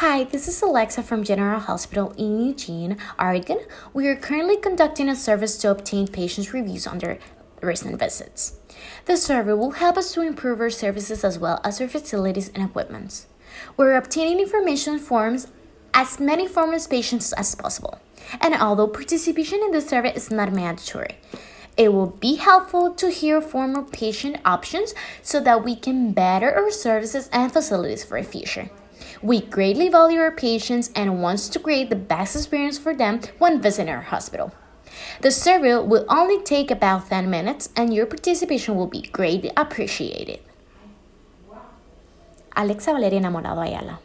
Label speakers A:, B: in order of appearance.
A: Hi, this is Alexa from General Hospital in Eugene, Oregon. We are currently conducting a service to obtain patients' reviews on their recent visits. The survey will help us to improve our services as well as our facilities and equipment. We're obtaining information forms as many forms patients as possible. And although participation in the survey is not mandatory, it will be helpful to hear former patient options so that we can better our services and facilities for the future. We greatly value our patients and want to create the best experience for them when visiting our hospital. The survey will only take about 10 minutes and your participation will be greatly appreciated. Alexa Valeria Enamorado Ayala.